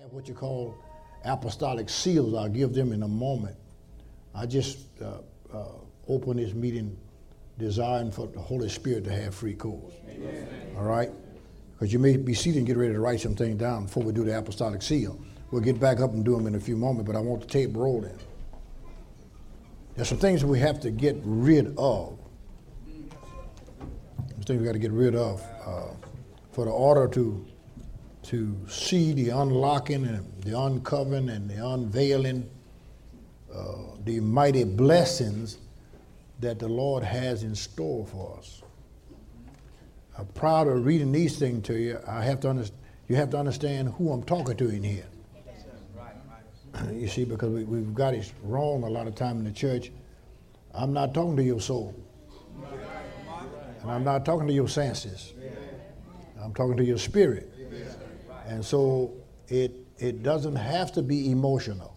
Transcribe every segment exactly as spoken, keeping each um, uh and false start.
have what you call apostolic seals. I'll give them in a moment. I just uh, uh, open this meeting desiring for the Holy Spirit to have free course. Amen. All right? Because you may be seated and get ready to write some things down before we do the apostolic seal. We'll get back up and do them in a few moments, but I want the tape rolling. There's some things we have to get rid of. Some things we got to get rid of uh, for the order to to see the unlocking and the uncovering and the unveiling, uh, the mighty blessings that the Lord has in store for us. I'm proud of reading these things to you. I have to understand. You have to understand who I'm talking to in here. You see, because we, we've got it wrong a lot of time in the church. I'm not talking to your soul. And I'm not talking to your senses. I'm talking to your spirit. And so it it doesn't have to be emotional.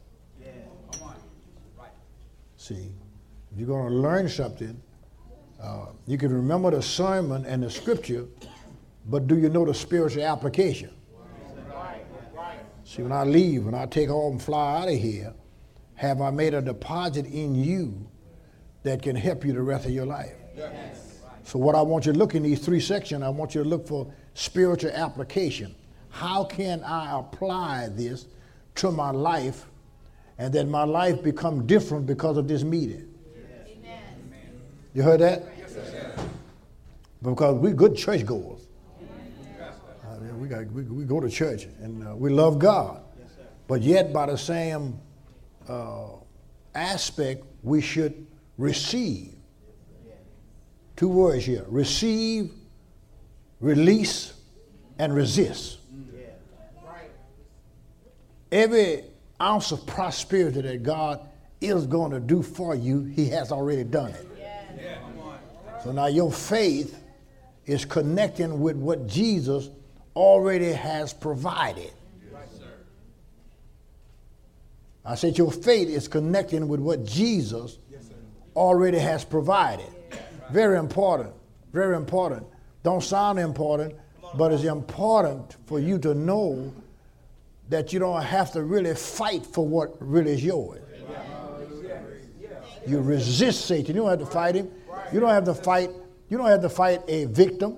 See, if you're going to learn something, uh, you can remember the sermon and the scripture, but do you know the spiritual application? See, when I leave, when I take off and fly out of here, have I made a deposit in you that can help you the rest of your life? Yes. So what I want you to look in these three sections, I want you to look for spiritual application. How can I apply this to my life and that my life become different because of this meeting? Amen. You heard that? Yes, sir. Because we're good churchgoers. Uh, we, got, we, we go to church and uh, we love God. Yes, but yet by the same uh, aspect, we should receive. Two words here: receive, release, and resist. Every ounce of prosperity that God is going to do for you, he has already done it. Yeah. So now your faith is connecting with what Jesus already has provided. Yes, sir. I said your faith is connecting with what Jesus yes, already has provided. Very important. Very important. Don't sound important, but it's important for you to know that you don't have to really fight for what really is yours. You resist Satan. You don't have to fight him. You don't have to fight. You don't have to fight a victim.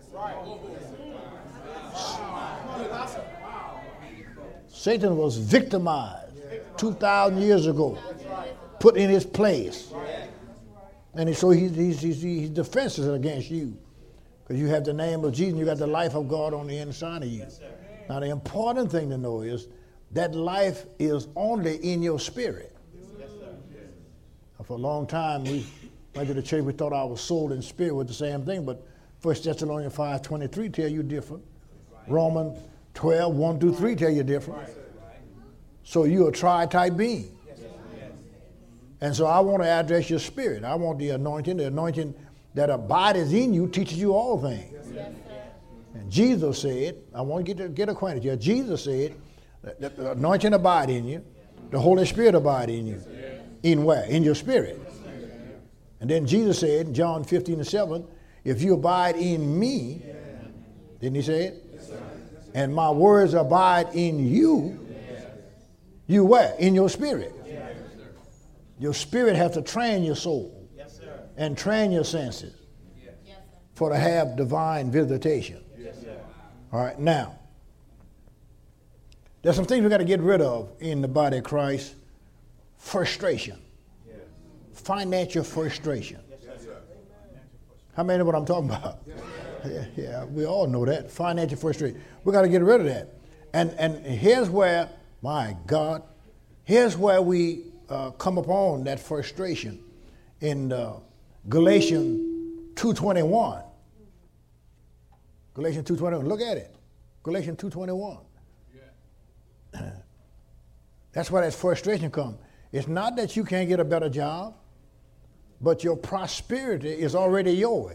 Satan was victimized two thousand years ago, put in his place. And so he's, he's, he's, he's defenseless against you because you have the name of Jesus and you got the life of God on the inside of you. Now, the important thing to know is that life is only in your spirit. Yes, sir. For a long time, we went to the church, we thought our soul and spirit were the same thing, but First Thessalonians five twenty-three tell you different. Romans twelve, one through three tell you different. So you're a tri-type being. And so I want to address your spirit. I want the anointing, the anointing that abides in you teaches you all things. And Jesus said, I want to get, to get acquainted here. Jesus said, that the anointing abide in you, the Holy Spirit abide in you. In where? In your spirit. And then Jesus said, in John fifteen and seven, if you abide in me, didn't he say it? And my words abide in you, you where? In your spirit. Your spirit has to train your soul and train your senses for to have divine visitation. All right, now, there's some things we got to get rid of in the body of Christ. Frustration. Yes. Financial frustration. Yes, how many know what I'm talking about? Yes, yeah, yeah, we all know that. Financial frustration. We got to get rid of that. And, and here's where, my God, here's where we uh, come upon that frustration in uh, Galatians two twenty-one. Galatians two twenty-one. Look at it. Galatians two twenty-one. Yeah. That's where that frustration comes. It's not that you can't get a better job, but your prosperity is already yours.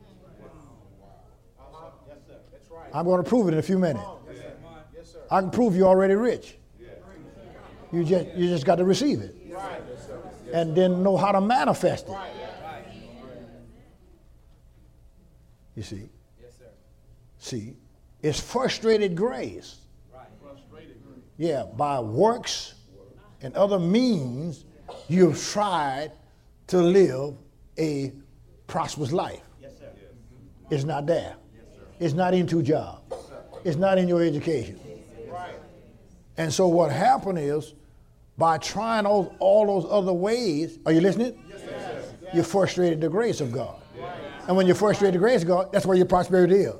Wow. Yes, sir. That's right. I'm going to prove it in a few minutes. Yes, sir. Yes, sir. I can prove you're already rich. Yeah. You just you just got to receive it. Right. Yes, sir. And then know how to manifest it. Right. You see? Yes, sir. See, it's frustrated grace. Right. Frustrated grace. Yeah, by works and other means, you've tried to live a prosperous life. Yes, sir. It's not there. It's not in your job. It's not in your education. Right. And so what happened is, by trying all, all those other ways, are you listening? Yes, sir. You frustrated the grace of God. And when you frustrate the grace of God, that's where your prosperity is.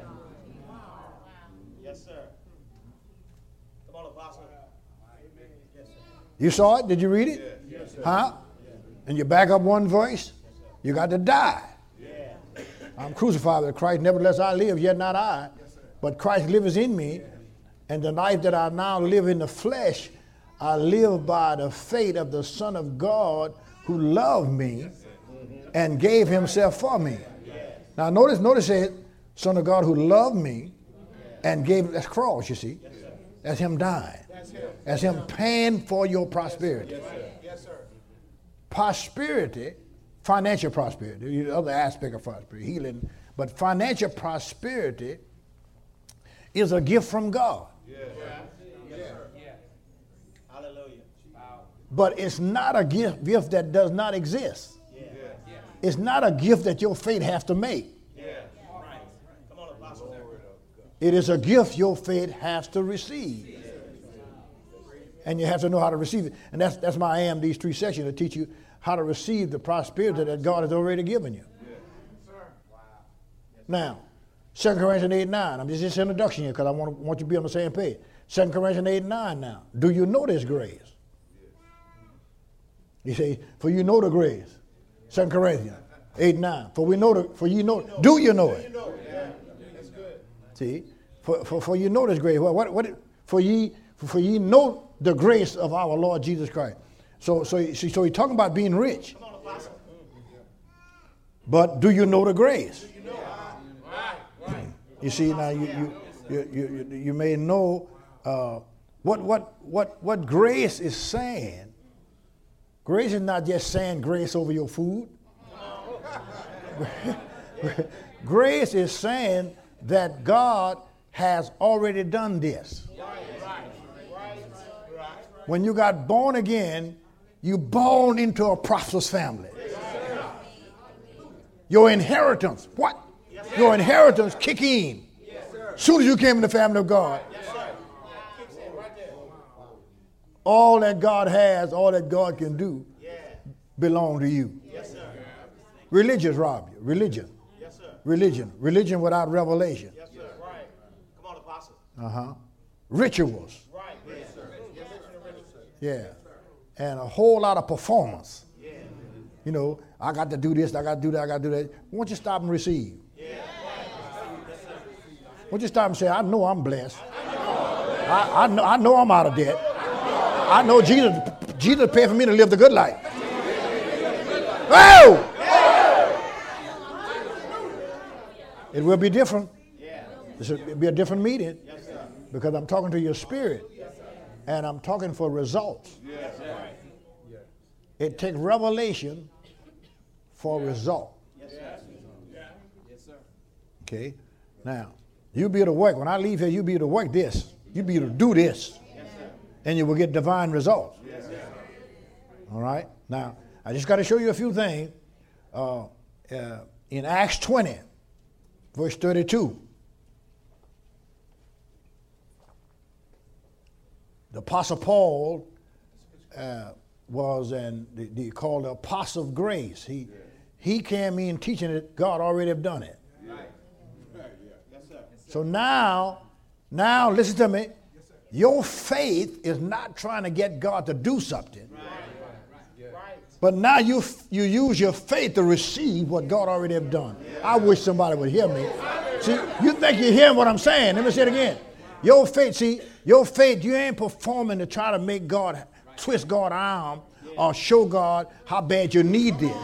Yes, sir. Come on, Apostle. Yes, sir. You saw it? Did you read it? Yes, sir. Huh? And you back up one verse, you got to die. Yeah. I'm crucified with Christ, nevertheless I live, yet not I, but Christ lives in me. And the life that I now live in the flesh, I live by the faith of the Son of God who loved me and gave himself for me. Now notice, notice it, Son of God who loved me and gave, that's cross, you see. That's him dying. That's him paying for your prosperity. Yes, sir. Prosperity, financial prosperity, the other aspect of prosperity, healing, but financial prosperity is a gift from God. Yes, sir. Hallelujah. But it's not a gift, gift that does not exist. It's not a gift that your faith has to make. Yeah. Right. Come on, Apostle. It is a gift your faith has to receive. And you have to know how to receive it. And that's that's my I am, these three sections, to teach you how to receive the prosperity that God has already given you. Now, Second Corinthians eight nine. I'm just this introduction here because I want, want you to be on the same page. Second Corinthians eight nine now. Do you know this grace? You say, for you know the grace. Second Corinthians eight nine. For we know the, for you know, do you know it? That's good. See? For, for, for you know this grace. What, what, what, for ye for ye know the grace of our Lord Jesus Christ. So so see, so he's talking about being rich. Come on, Apostle. But do you know the grace? You know. Right. Right. You see, now you you you you, you may know uh, what what what what grace is saying. Grace is not just saying grace over your food. Grace is saying that God has already done this. When you got born again, you born into a prosperous family. Your inheritance, what? Your inheritance kick in. As soon as you came in the family of God. All that God has, all that God can do, belong to you. Yes, sir. Religious rob you. Religion. Yes, sir. Religion. Religion without revelation. Yes, sir. Right. Come on, Apostle. Uh-huh. Rituals. Right. Yes, sir. Yeah. And a whole lot of performance. Yeah. You know, I got to do this, I got to do that, I got to do that. Why don't you stop and receive? Yeah. Why don't you stop and say, I know I'm blessed. I, I, know, I know I'm out of debt. I know Jesus, Jesus paid for me to live the good life. Oh! It will be different. This will be a different meeting because I'm talking to your spirit and I'm talking for results. It takes revelation for result. Okay? Now, you be able to work. When I leave here, you be able to work this. You be able to do this. And you will get divine results. All right? Now, I just got to show you a few things. Uh, uh, in Acts twenty, verse thirty-two, the Apostle Paul uh, was an, they, they called the Apostle of Grace. He, he came in teaching that God already have done it. So now, now listen to me. Your faith is not trying to get God to do something. But now you you use your faith to receive what God already have done. I wish somebody would hear me. See, you think you're hearing what I'm saying. Let me say it again. Your faith, see, your faith, you ain't performing to try to make God, twist God's arm or show God how bad you need this.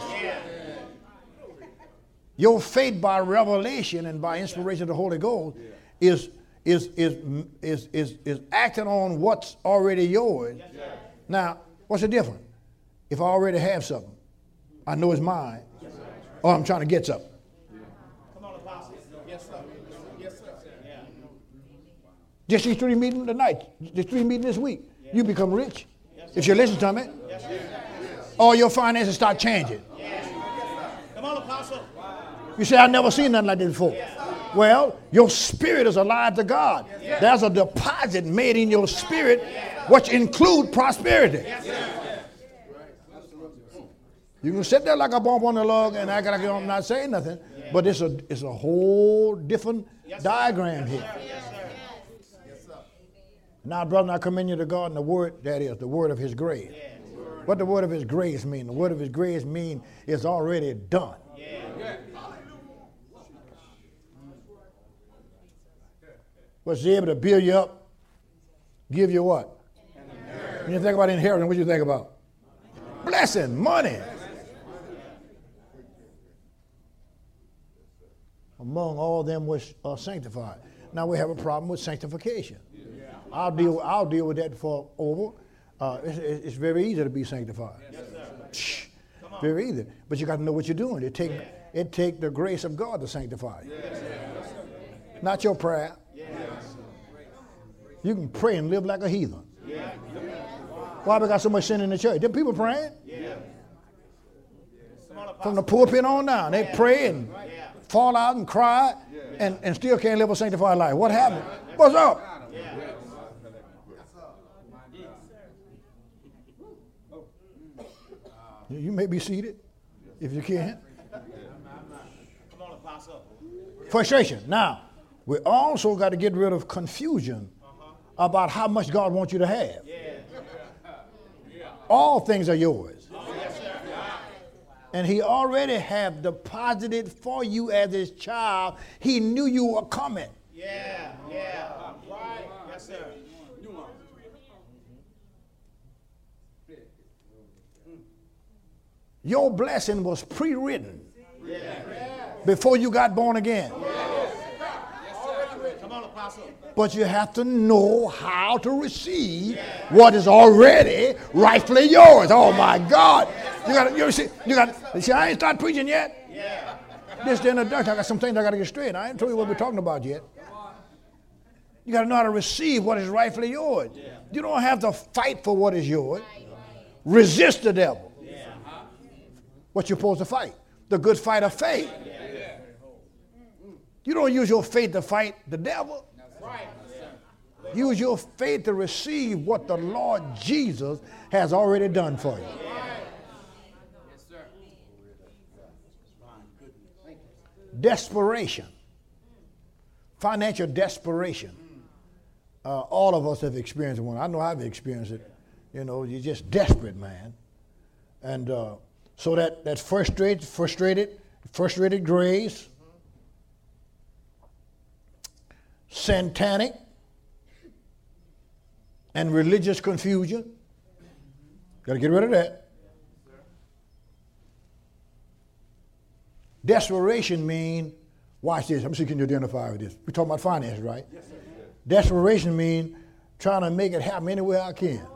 Your faith by revelation and by inspiration of the Holy Ghost is is is is is, is acting on what's already yours. Now, what's the difference? If I already have something, I know it's mine, or I'm trying to get something. Come on, Apostle. Yes, sir. Yes, sir. Yeah. Just these three meetings tonight, these three meetings this week, you become rich. If you listen to me, all your finances start changing. Come on, Apostle. You say, I've never seen nothing like this before. Well, your spirit is alive to God. There's a deposit made in your spirit which include prosperity. You can sit there like a bump on the log and act like I'm not saying nothing, but it's a, it's a whole different diagram here. Now, brother, I commend you to God and the word, that is, the word of his grace. What the word of his grace mean? The word of his grace mean it's already done. Was he able to build you up, give you what? When you think about inheritance, what do you think about? Blessing, money. Among all them which are sanctified. Now we have a problem with sanctification. I'll deal. I'll deal with that for over. Uh, it's, it's very easy to be sanctified. Shh, very easy, but you got to know what you're doing. It take it take the grace of God to sanctify you, not your prayer. You can pray and live like a heathen. Why we got so much sin in the church? Them people praying from the pulpit on down. They pray and fall out and cry and, and still can't live a sanctified life. What happened? What's up? You may be seated if you can. Come on, Apostle. Frustration. Now, we also got to get rid of confusion about how much God wants you to have. All things are yours. And he already have deposited for you as his child. He knew you were coming. Yeah, yeah. Right. Yes, sir. Your blessing was pre-written before you got born again. Come on, Apostle. But you have to know how to receive what is already rightfully yours. Oh my God. You got you see, you got see, I ain't started preaching yet. Yeah. This the introduction. I got some things I gotta get straight. I ain't told you what we're talking about yet. You gotta know how to receive what is rightfully yours. You don't have to fight for what is yours. Resist the devil. What you're supposed to fight. The good fight of faith. You don't use your faith to fight the devil. Use your faith to receive what the Lord Jesus has already done for you. Desperation. Financial desperation. Uh, all of us have experienced one. I know I've experienced it. You know, you're just desperate, man. And uh, so that, that frustrated, frustrated, frustrated grace, satanic, and religious confusion. Got to get rid of that. Desperation means, watch this. Let me see if you can identify with this. We're talking about finances, right? Yes, sir. Desperation means trying to make it happen any way I can.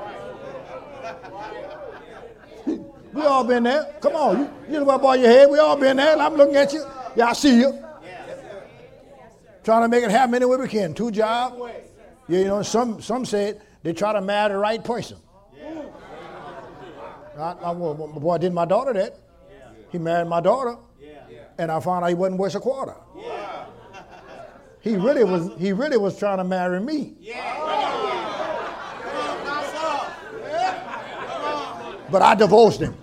We all been there. Come on. You, you know about your head. We all been there. I'm looking at you. Yeah, I see you. Trying to make it happen any way we can. Two jobs. Yeah, you know, some some said they try to marry the right person. I, I, well, my boy did my daughter that. He married my daughter. And I found out he wasn't worth a quarter. Yeah. He really was. He really was trying to marry me. Yeah. But I divorced him.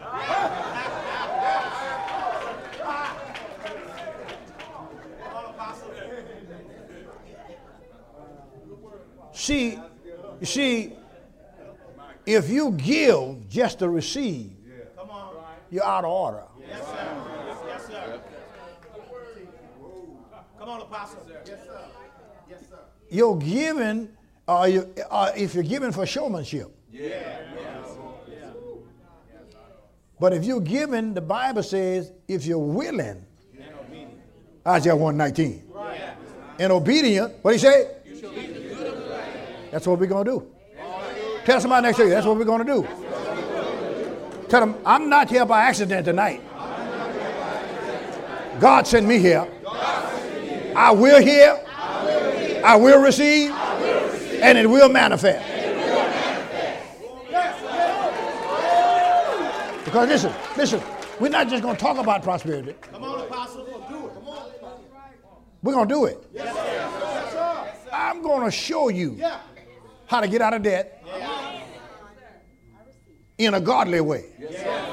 See, you see, if you give just to receive, you're out of order. Yes, sir. Yes, sir. Come on, Apostle. Yes, sir. Yes, sir. You're giving, uh, you, uh, if you're giving for showmanship. Yeah. But if you're giving, the Bible says, if you're willing, Isaiah one nineteen, right. And obedient, what do you say? You shall eat the good of the land. That's what we're going to do. Tell somebody next to you, that's what we're going to do. Tell them, I'm not here by accident tonight. God sent me here. I will hear. I will receive. And it will manifest. Because listen, listen, we're not just going to talk about prosperity. Come on, Apostle. Do it. Come on. We're going to do it. Yes, sir. Yes, sir. I'm going to show you Yeah. how to get out of debt Yeah. in a godly way. Yes, sir.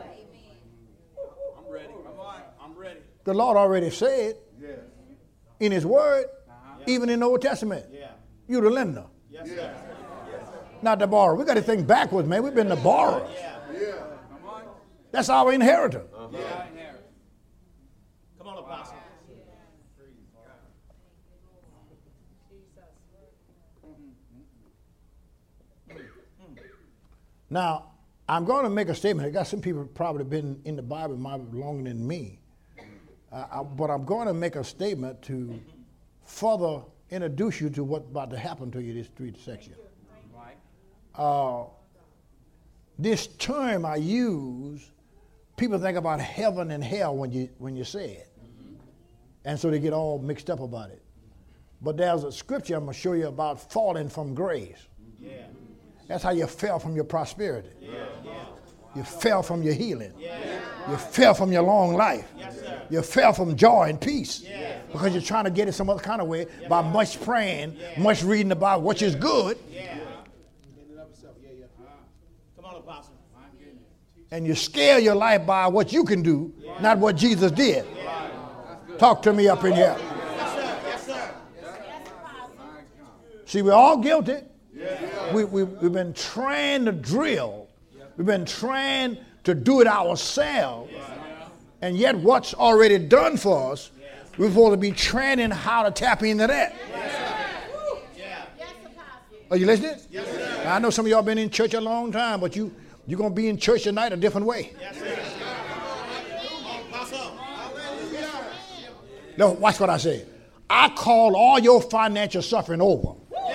I'm ready. Come on. I'm ready. The Lord already said in his word, even in the Old Testament, Yeah. you're the lender, Yes, sir. not the borrower. We got to think backwards, man. We've been the borrowers. Yeah. Come on. That's our inheritance. Yeah. Come on, Apostle. Now, I'm going to make a statement. I got some people probably been in the Bible longer than me. Uh, I, but I'm going to make a statement to further introduce you to what's about to happen to you this three section. Uh, this term I use, people think about heaven and hell when you when you say it. And so they get all mixed up about it. But there's a scripture I'm going to show you about falling from grace. Yeah. That's how you fell from your prosperity. Yeah. Yeah. You fell from your healing. Yeah. You fell from your long life. Yes, sir. You fell from joy and peace. Yeah. Because you're trying to get it some other kind of way by much praying, much reading about which is good, Yeah. Come on, Apostle. and you scale your life by what you can do, not what Jesus did. Talk to me up in here. Yes, sir. Yes, sir. See, we're all guilty. We, we, we've been trained to drill. We've been trained to do it ourselves. And yet what's already done for us, we're supposed to be training how to tap into that. Are you listening? Yes, sir. Now, I know some of y'all been in church a long time, but you, you're going to be in church tonight a different way. Yes, sir. Apostle. No, watch what I say. I call all your financial suffering over.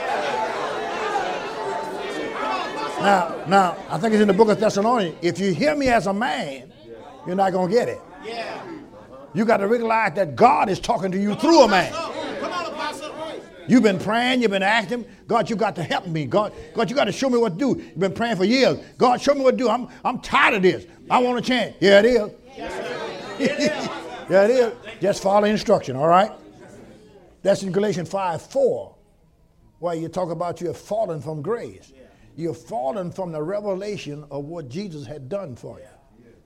Now, now, I think it's in the book of Thessalonians. If you hear me as a man, you're not going to get it. Yeah. You got to realize that God is talking to you through a man. Come on, Apostle. You've been praying, you've been asking, God, you got to help me. God, God, you got to show me what to do. You've been praying for years. God, show me what to do. I'm, I'm tired of this. I want a chance. Yeah, it is. Yeah, it is. Just follow instruction, all right? That's in Galatians five four, where you talk about you have fallen from grace. You've fallen from the revelation of what Jesus had done for you.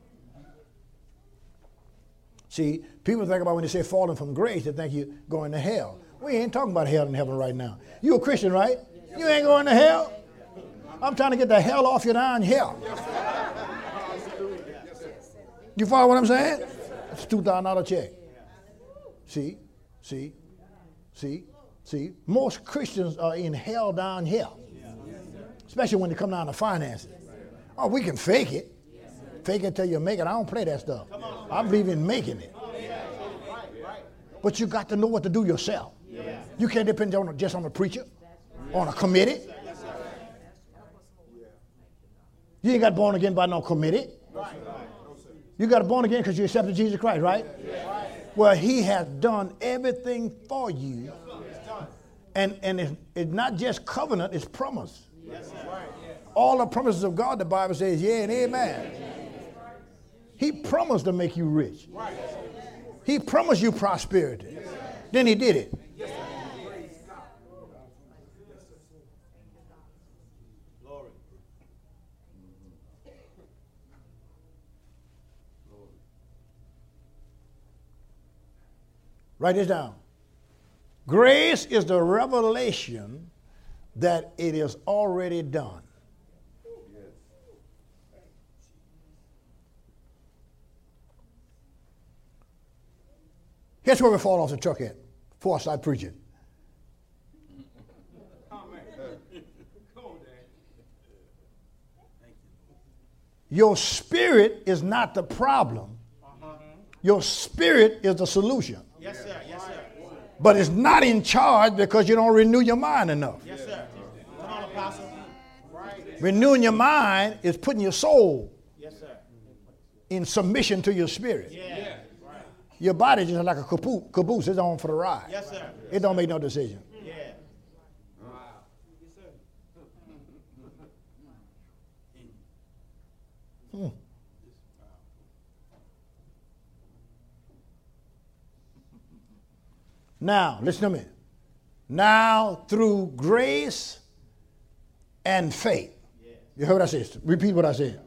See, people think about when they say falling from grace, they think you're going to hell. We ain't talking about hell and heaven right now. You a Christian, right? You ain't going to hell. I'm trying to get the hell off you down here. You follow what I'm saying? It's a two thousand dollars check. See, see, see, see. Most Christians are in hell down here, especially when they come down to finances. Oh, we can fake it. Fake it till you make it. I don't play that stuff. I believe in making it. But you got to know what to do yourself. You can't depend on just on a preacher, on a committee. You ain't got born again by no committee. You got born again because you accepted Jesus Christ, right? Well, he has done everything for you. And, and it's, it's not just covenant, it's promise. All the promises of God, the Bible says, yeah and amen. He promised to make you rich. He promised you prosperity. Then he did it. Glory. Write this down. Grace is the revelation that it is already done. Here's where we fall off the truck at before I start preaching. Your spirit is not the problem. Your spirit is the solution. Yes, sir. Yes, sir. But it's not in charge because you don't renew your mind enough. Yes, sir. Come on, Apostle. Renewing your mind is putting your soul Yes, sir. in submission to your spirit. Yeah. Your body just like a caboose. Caboose. It's on for the ride. Yes, sir. It don't make no decision. Yeah. Hmm. Now, listen to me. Now, through grace and faith. You heard what I said? Repeat what I said.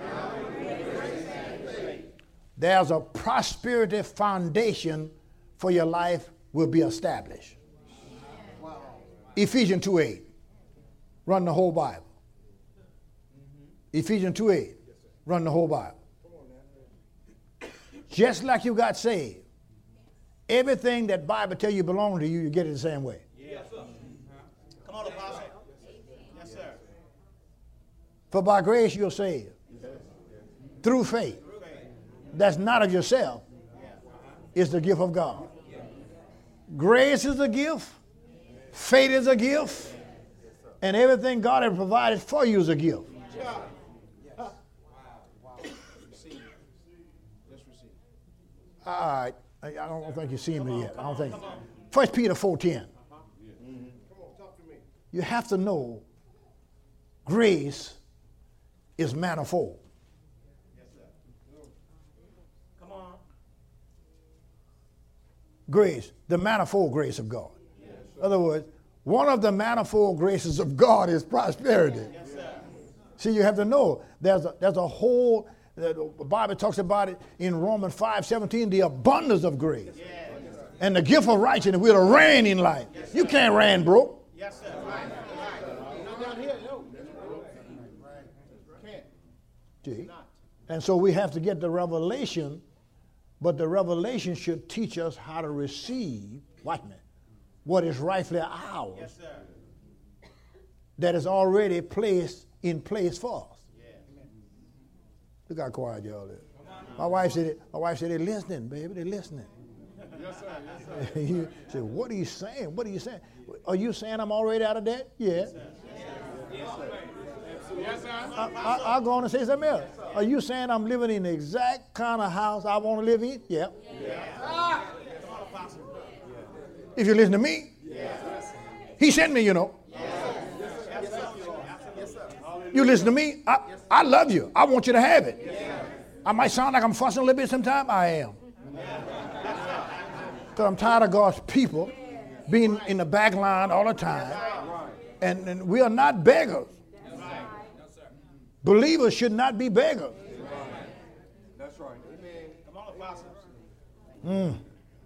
There's a prosperity foundation for your life will be established. Wow. Ephesians two eight. Run the whole Bible. Mm-hmm. Ephesians two eight. Yes, run the whole Bible. Just like you got saved, everything that Bible tell you belongs to you, you get it the same way. Yes, sir. Come on, Apostle. Yes, sir. For by grace you're saved. Yes. Through faith. That's not of yourself. It's the gift of God. Grace is a gift. Faith is a gift. And everything God has provided for you is a gift. All right. I don't think you've seen me yet. I don't think. First Peter four ten. You have to know grace is manifold. Grace, the manifold grace of God. Yes, in other words, one of the manifold graces of God is prosperity. Yes, sir. See, you have to know there's a, there's a whole, the Bible talks about it in Romans five seventeen, the abundance of grace. Yes, and the gift of righteousness will reign in life. Yes, you can't reign broke. Yes, sir. Right. Not down here, no. Can't. See? And so we have to get the revelation. But the revelation should teach us how to receive, watch me, what is rightfully ours. Yes, sir. That is already placed in place for us. Yeah. Look how quiet y'all is. My wife said, my wife said, they're listening, baby, they're listening. Yes, sir. Yes, sir. You said, what are you saying? What are you saying? Are you saying I'm already out of debt? Yeah. Yes, sir. Yes, sir. Yes, sir. I, I, I'll go on and say something else. Are you saying I'm living in the exact kind of house I want to live in? Yeah. Yeah. If you listen to me, yes. He sent me, you know. Yes. You listen to me, I, I love you. I want you to have it. Yes. I might sound like I'm fussing a little bit sometimes. I am. Because I'm tired of God's people being in the back line all the time. And, and we are not beggars. Believers should not be beggars. That's right. Amen. Come on, apostles. Mm.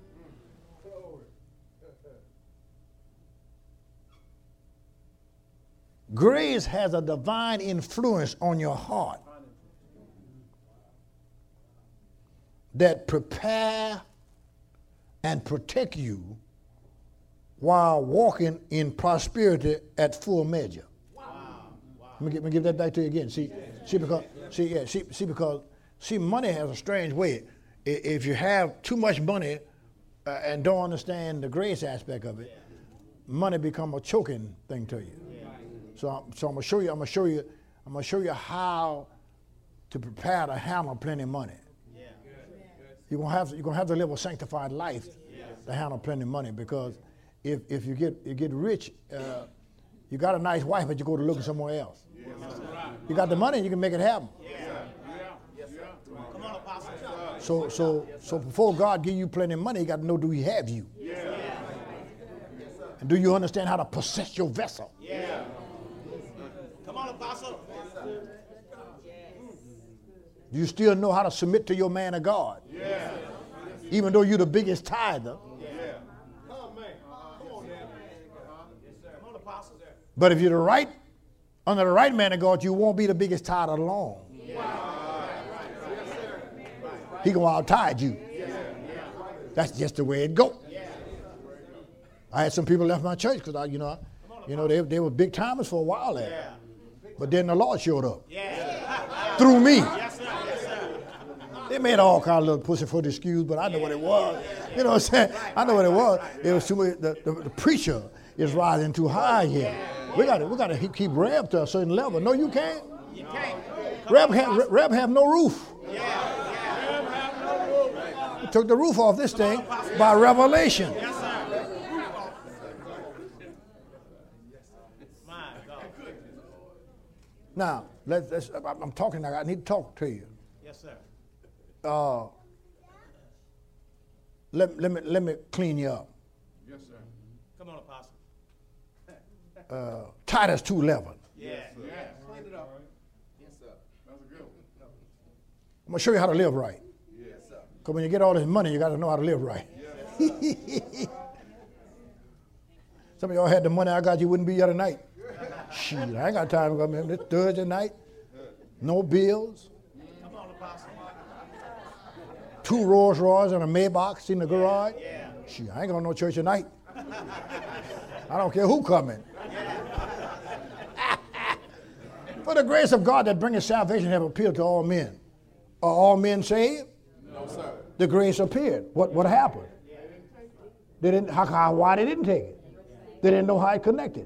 Grace has a divine influence on your heart that prepare and protect you while walking in prosperity at full measure. Let me, get, let me give that back to you again. See, see because see, yeah, see, see because see, money has a strange way. If you have too much money uh, and don't understand the grace aspect of it, money become a choking thing to you. So, so I'm gonna show you. I'm gonna show you. I'm gonna show you how to prepare to handle plenty of money. You're gonna have to, you're gonna have to live a sanctified life to handle plenty of money, because if if you get you get rich. Uh, You got a nice wife, but you go to looking somewhere else. You got the money, you can make it happen. So, so, so before God give you plenty of money, you got to know, do He have you? And do you understand how to possess your vessel? Come on, Apostle. Do you still know how to submit to your man of God? Even though you're the biggest tither. But if you're the right, under the right man of God, you won't be the biggest tithe alone. He gonna out-tithe you. That's just the way it goes. I had some people left my church because I, you know, you know, they they were big timers for a while there. But then the Lord showed up through me. They made all kind of little pussyfoot excuse, but I know what it was. You know what I'm saying? I know what it was. It was too much, the, the, the preacher is rising too high here. We got to we got to keep Reb to a certain level. No, you can't. You can't. Reb have, Reb have no roof. He took the roof off this thing by revelation. Now, let's, let's, I'm talking now. I need to talk to you. Yes, sir. Uh, let, let, me, let me clean you up. Yes, sir. Come on, Apostle. Uh, Titus two eleven. Yeah. Yeah. Clean it up. Yes, sir. That's a good one. I'm going to show you how to live right. Yes, sir. Because when you get all this money, you got to know how to live right. Yes, Some of y'all had the money I got, you wouldn't be here tonight. Shoot, I ain't got time to come in. It's Thursday night. No bills. Come on, Apostle. Two Rolls Royce and a Maybach in the garage. Yeah. Shoot, I ain't going to no church tonight. I don't care who coming. For the grace of God that bringeth salvation have appeared to all men. Are all men saved? no, sir. The grace appeared. What what happened? They didn't. How, how, why they didn't take it? They didn't know how it connected.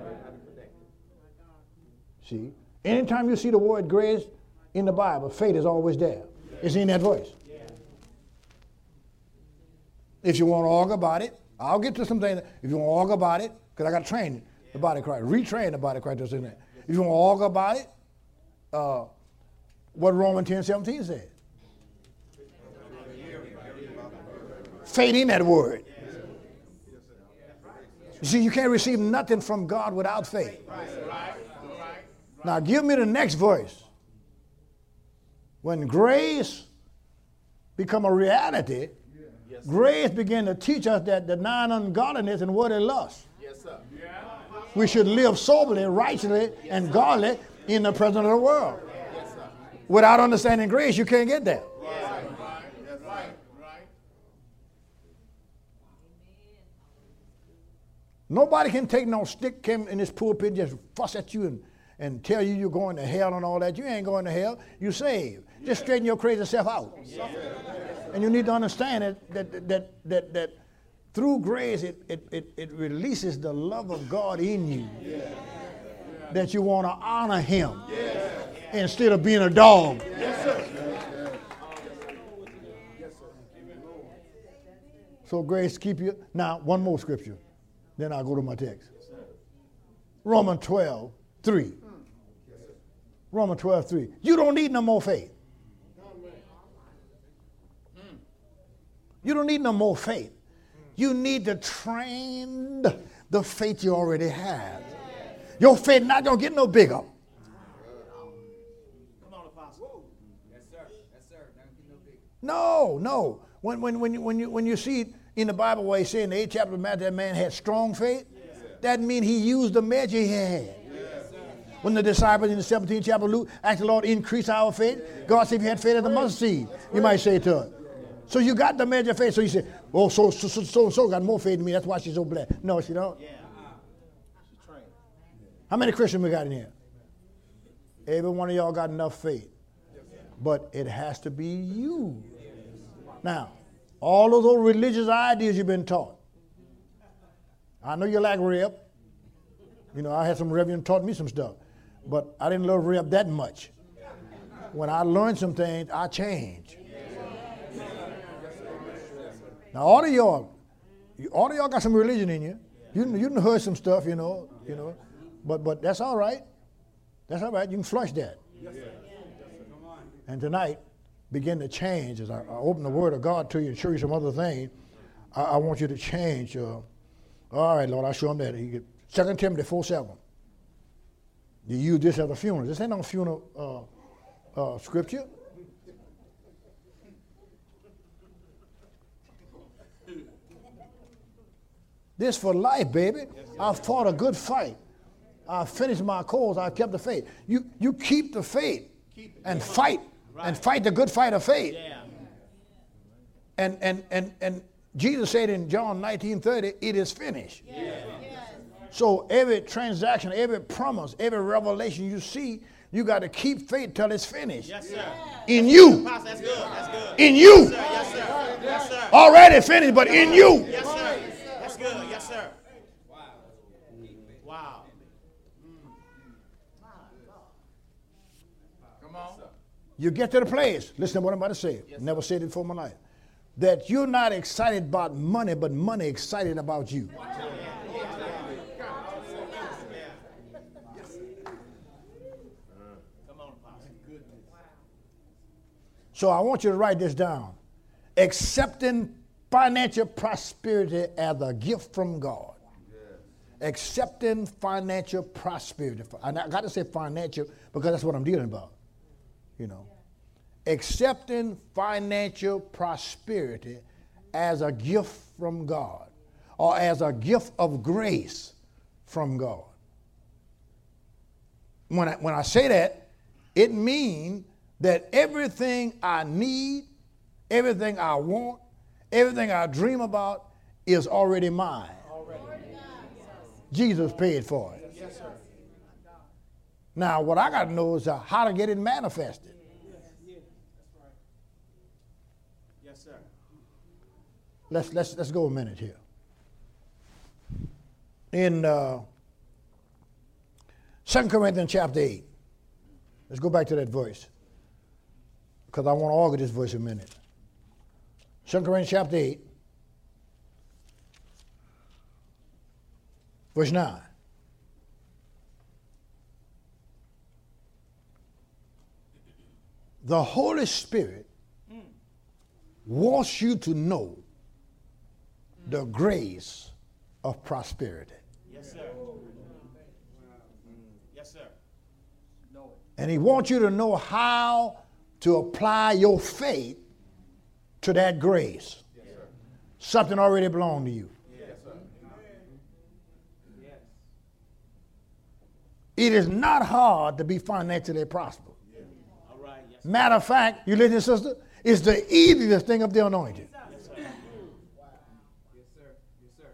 See, anytime you see the word grace in the Bible, faith is always there. It's in that voice. If you want to argue about it, I'll get to some things. If you want to argue about it, because I got to train the body of Christ, retrain the body of Christ that's in there. If you want to argue about it, uh, what Romans ten seventeen said. Faith in that word. You see, you can't receive nothing from God without faith. Now give me the next verse. When grace become a reality, grace began to teach us that the nine ungodliness and worldly lust. Yes, sir. We should live soberly, righteously, and godly in the presence of the world. Yes, sir. Without understanding grace, you can't get there. Right. That's right. Right. Nobody can take no stick came in this pulpit and just fuss at you and, and tell you you're going to hell and all that. You ain't going to hell. You saved. Just straighten your crazy self out. And you need to understand it, that, that, that, that through grace, it, it, it, it releases the love of God in you. That you want to honor him instead of being a dog. So grace keep you. Now, one more scripture. Then I'll go to my text. Romans twelve, three. Romans twelve, three. You don't need no more faith. You don't need no more faith. You need to train the faith you already have. Your faith not going to get no bigger. Come on, Apostle. Yes, sir. Yes, sir. Not get no big. No, no. When, when, when, you, when, you, when you see it in the Bible where he said in the eighth chapter of Matthew that man had strong faith, yes, that means he used the measure he had. Yes, when the disciples in the seventeenth chapter of Luke asked the Lord, increase our faith, God said if you had faith as the mustard seed, you might say to us. So you got the measure of faith. So you say, oh, so so so so, so got more faith than me. That's why she's so blessed. No, she don't. Yeah. She's trained. How many Christians we got in here? Every one of y'all got enough faith. But it has to be you. Now, all of those religious ideas you've been taught. I know you like Reb. You know, I had some Reverend taught me some stuff. But I didn't love Reb that much. When I learned some things, I changed. Now, all of y'all, all of y'all got some religion in you. You you done heard some stuff, you know, you know, but but that's all right. That's all right. You can flush that. And tonight, begin to change. As I, I open the Word of God to you and show you some other things, I, I want you to change. Uh, all right, Lord, I'll show them that. You get Second Timothy four seven. You use this as a funeral. This ain't no funeral uh, uh, scripture. This for life, baby. I fought a good fight. I finished my course. I kept the faith. You you keep the faith and fight and fight the good fight of faith. Yeah. And and and and Jesus said in John nineteen thirty, it is finished. Yeah. So every transaction, every promise, every revelation you see, you got to keep faith till it's finished. Yes, sir. In you. Apostle, that's good. That's good. In you. Yes, sir. Yes, sir. Already finished, but in you. Yes, sir. That's good. Yes, sir. Wow. Wow. Come on. You get to the place, listen to what I'm about to say. Yes, Never said it before in my life. That you're not excited about money, but money excited about you. So I want you to write this down. Accepting financial prosperity as a gift from God. Accepting financial prosperity. And I got to say financial because that's what I'm dealing about. You know. Accepting financial prosperity as a gift from God or as a gift of grace from God. When I, when I say that, it means that everything I need, everything I want, everything I dream about is already mine. Already. Jesus paid for it. Yes, sir. Now, what I got to know is uh, how to get it manifested. Yes, sir. Let's let's let's go a minute here. In uh, Second Corinthians chapter eight, let's go back to that verse because I want to argue this verse a minute. Second Corinthians chapter eight, verse nine. The Holy Spirit wants you to know the grace of prosperity. Yes, sir. Yes, sir. No. And he wants you to know how to apply your faith to that grace. Yes, sir. Something already belonged to you. Yes, sir. Yes. It is not hard to be financially prosperous. Yes. All right. Yes, Matter of fact, you listen, sister, it's the easiest thing of the anointing. Yes, sir. Wow. Yes, sir. Yes, sir.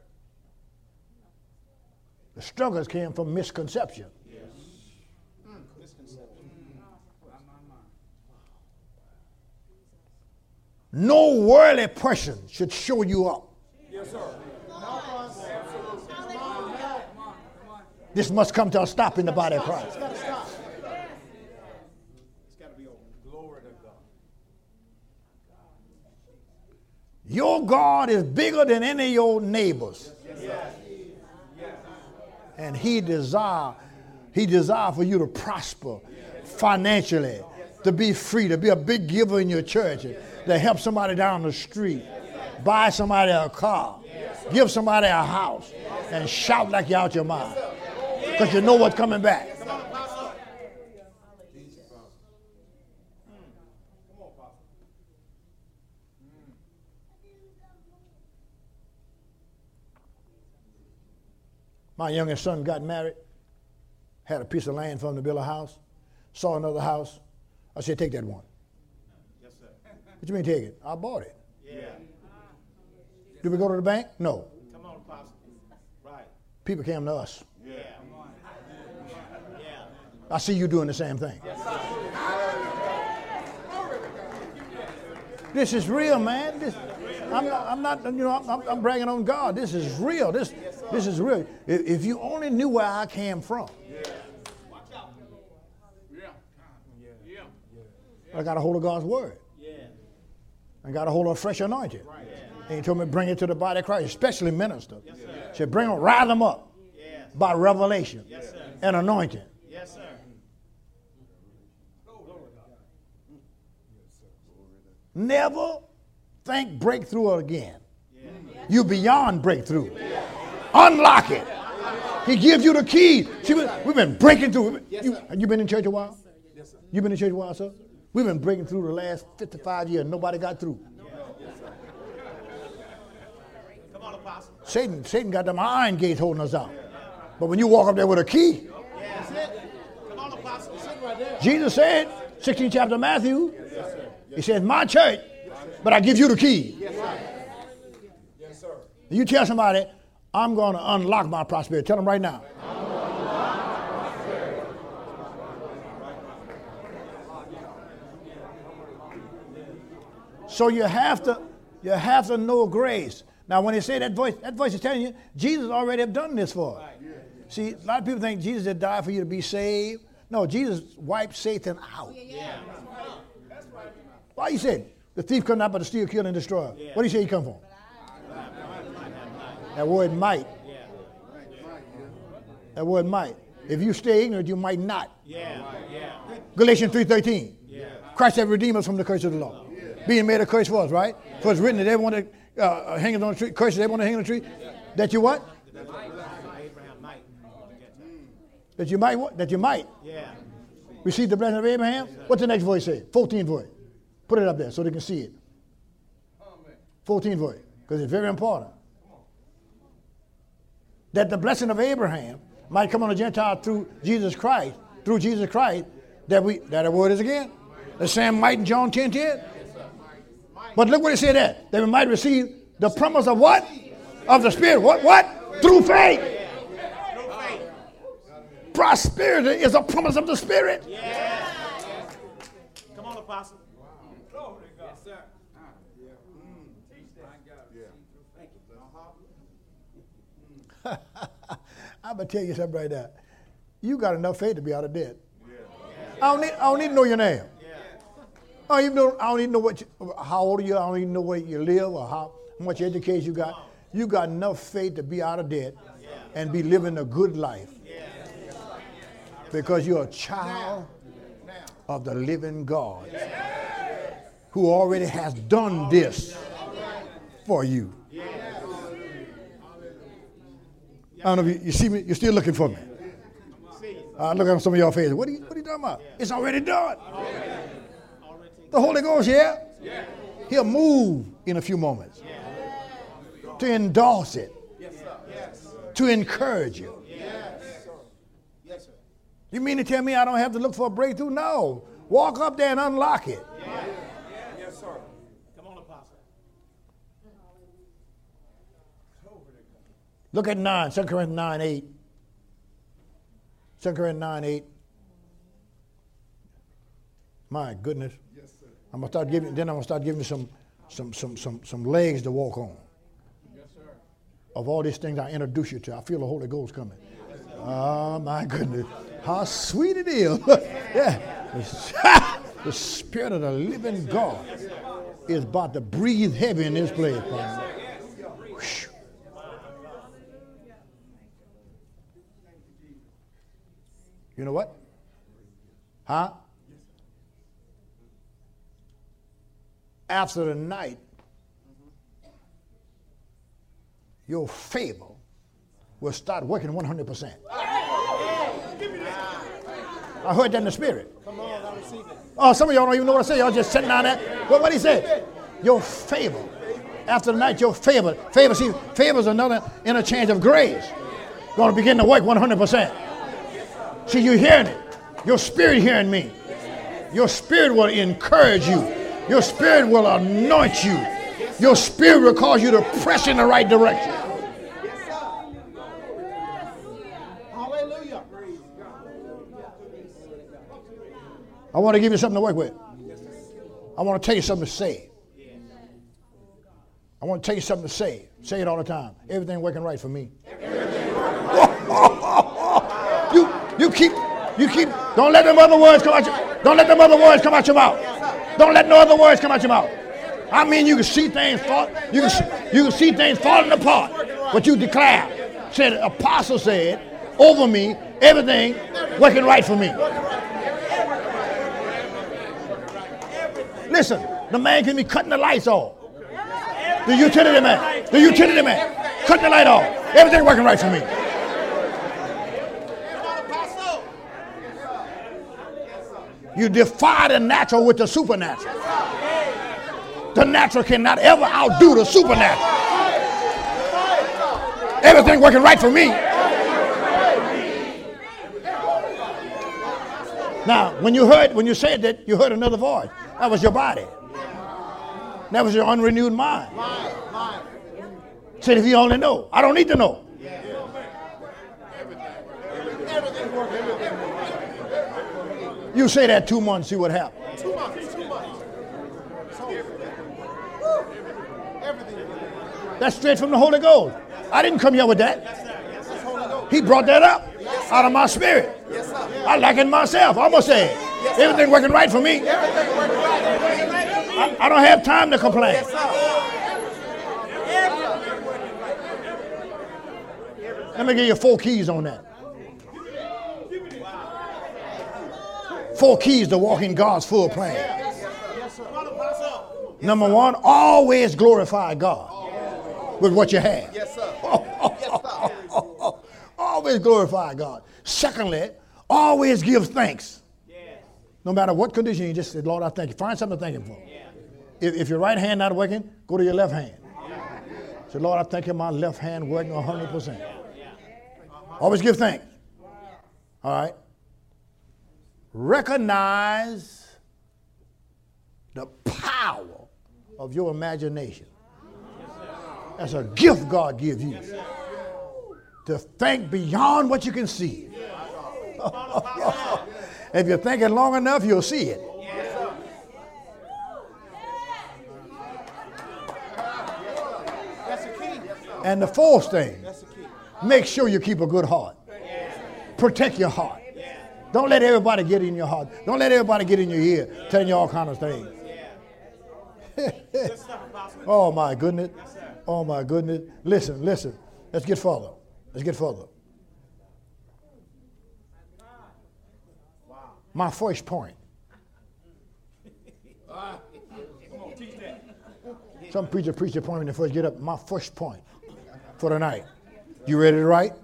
The struggles came from misconception. Yes. Mm. Misconception. No worldly person should show you up. Yes, sir. This must come to a stop in the body of Christ. It's got to stop. It's got to be over. Glory to God. Your God is bigger than any of your neighbors. Yes. And he desire, he desire for you to prosper financially, to be free, to be a big giver in your church, to help somebody down the street, buy somebody a car, give somebody a house, and shout like you're out your mind. Because you know what's coming back. My youngest son got married, had a piece of land for him to build a house, saw another house. I said, take that one. Yes, sir. What you mean take it? I bought it. Yeah. Did we go to the bank? No. Come on, Apostle. Right. People came to us. Yeah. Yeah. I see you doing the same thing. This is real, man. This, I'm not, I'm not, you know, I'm, I'm bragging on God. This is real. This, this is real. If, if you only knew where I came from. Watch out. Yeah. Yeah. I got a hold of God's word. Yeah. I got a hold of a fresh anointing. Right. And he told me bring it to the body of Christ, especially ministers. Yes, sir. He said, bring them, rile them up Yes. by revelation Yes, sir. and anointing. Yes, sir. Never think breakthrough again. You beyond breakthrough. Unlock it. He gives you the key. See, we- we've been breaking through. You, you been in church a while? Yes, sir. You been in church a while, sir? We've been breaking through the last fifty-five years. Nobody got through. Come on, Apostle. Satan, Satan got them iron gates holding us out. But when you walk up there with a key, That's it. Come on, Apostle. Sit right there. Jesus said, sixteenth chapter of Matthew, he says, my church, but I give you the key. Yes, sir. Yes, sir. You tell somebody, I'm going to unlock my prosperity. Tell them right now. So you have to, you have to know grace. Now, when they say that voice, that voice is telling you, Jesus already have done this for us. See, a lot of people think Jesus had died for you to be saved. No, Jesus wiped Satan out. Yeah. Why you said the thief come not but to steal, kill, and destroy? What do you say he come from? That word might. Yeah. That word might. If you stay ignorant, you might not. Yeah. Yeah. Galatians three thirteen. Yeah. Christ hath redeemed us from the curse of the law. Being made a curse for us, right? For it's written that everyone that uh, hangs on the tree, curses everyone that hangs on the tree, that you what? That you might what? That you might. Yeah. Receive the blessing of Abraham. What's the next voice say? fourteenth voice. Put it up there so they can see it. fourteenth voice, because it's very important. That the blessing of Abraham might come on the Gentile through Jesus Christ, through Jesus Christ, that we, that a word is again. The same might in John ten ten. But look what it said there. That we might receive the promise of what? Of the Spirit. What? What? Through faith. Prosperity is a promise of the Spirit. Yeah. Come on, Apostle. Yes, sir. I'm going to tell you something right now. You got enough faith to be out of debt. I don't need, I don't need to know your name. I don't even know, I don't even know what you, how old are you. I don't even know where you live or how, how much education you got. You got enough faith to be out of debt and be living a good life. Because you're a child of the living God who already has done this for you. I don't know if you, you see me, you're still looking for me. Uh, look at some of your faces. What are you, what are you talking about? It's already done. The Holy Ghost here, he'll move in a few moments to endorse it, to encourage you. You mean to tell me I don't have to look for a breakthrough? No. Walk up there and unlock it. Yes, sir. Come on, Apostle. Look at nine, Second Corinthians nine eight. Second Corinthians nine eight. My goodness. Yes, sir. I'm gonna start giving then I'm gonna start giving you some some some some some legs to walk on. Yes, sir. Of all these things I introduce you to. I feel the Holy Ghost coming. Oh my goodness. How sweet it is. Yeah. The Spirit of the living God is about to breathe heavy in this place. Whew. You know what? Huh? After the night, your favor will start working one hundred percent. I heard that in the spirit. Come on, I receive it. Oh, some of y'all don't even know what I say. Y'all just sitting down there. What what he said? Your favor. After the night, your favor. Favor, see, favor is another interchange of grace. Going to begin to work one hundred percent. See, you're hearing it. Your spirit hearing me. Your spirit will encourage you. Your spirit will anoint you. Your spirit will cause you to press in the right direction. Hallelujah. I want to give you something to work with. I want to tell you something to say. I want to tell you something to say. Say it all the time. Everything working right for me. you, you keep, you keep. Don't let them other words come out. Your, don't let them other words come out your mouth. Don't let no other words come out your mouth. I mean, you can see things fall. You can see, you can see things falling apart. But you declare. Said apostle said over me, everything working right for me. Listen, the man can be cutting the lights off. The utility man. The utility man. Cut the light off. Everything working right for me. You defy the natural with the supernatural. The natural cannot ever outdo the supernatural. Everything working right for me. Now, when you heard, when you said that, you heard another voice. That was your body. That was your unrenewed mind. Said if you only know. I don't need to know. You say that two months, see what happens. Two months. Two months. That's straight from the Holy Ghost. I didn't come here with that. He brought that up out of my spirit. I like it myself. I almost said everything working right for me. I, I don't have time to complain. Let me give you four keys on that. Four keys to walk in God's full plan. Number one, always glorify God with what you have. Yes, sir. Yes, sir. Always glorify God. Secondly, always give thanks. No matter what condition, you just say, Lord, I thank you. Find something to thank him for. If, if your right hand not working, go to your left hand. Say, Lord, I thank you, my left hand working one hundred percent. Always give thanks. All right. Recognize the power of your imagination. That's a gift God gives you. To think beyond what you can see. If you're thinking long enough, you'll see it. That's the key. And the fourth thing, make sure you keep a good heart. Protect your heart. Don't let everybody get in your heart. Don't let everybody get in your ear telling you all kinds of things. Oh, my goodness. Oh, my goodness. Listen, listen. Let's get further. Let's get further. My first point. Some preacher preach a point when they first get up. My first point for tonight. You ready to write?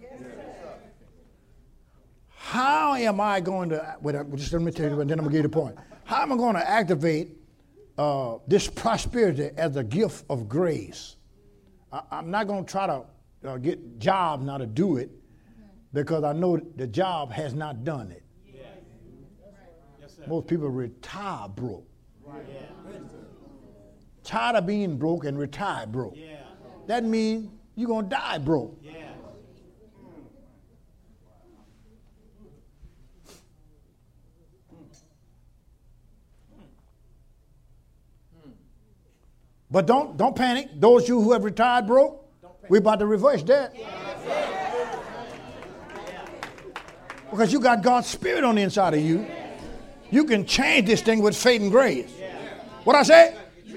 How am I going to, well, just let me tell you, and then I'm going to give you the point. How am I going to activate uh, this prosperity as a gift of grace? I, I'm not going to try to uh, get jobs now to do it because I know the job has not done it. Yeah. Yes, most people retire broke. Right. Yeah. Tired of being broke and retire broke. Yeah. That means you're going to die broke. Yeah. But don't don't panic. Those of you who have retired broke, we're about to reverse that. Because you got God's Spirit on the inside of you. You can change this thing with faith and grace. What I say?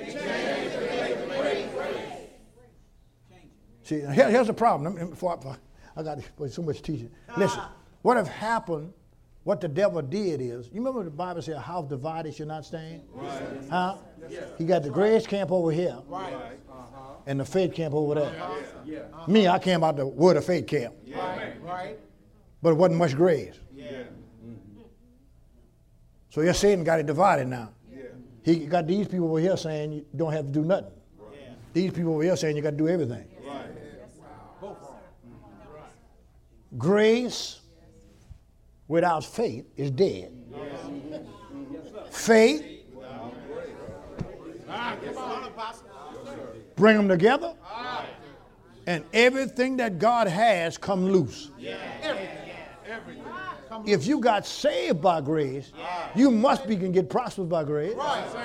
See, here, here's the problem. Before I, I got so much teaching. Listen, what have happened, what the devil did is, you remember the Bible said, house divided should not stand? Right. Huh? Yes. He got the grace camp over here, right. uh-huh. and the faith camp over there. Uh-huh. Yeah. Uh-huh. Me, I came out the word of faith camp. Yeah. Right. Right. But it wasn't much grace. Yeah. Mm-hmm. So your Satan got it divided now. Yeah. He got these people over here saying you don't have to do nothing. Right. Yeah. These people over here saying you got to do everything. Right. Wow. Grace without faith is dead. Yes. Faith, bring them together, and everything that God has come loose. If you got saved by grace, you must be can get prosperous by grace.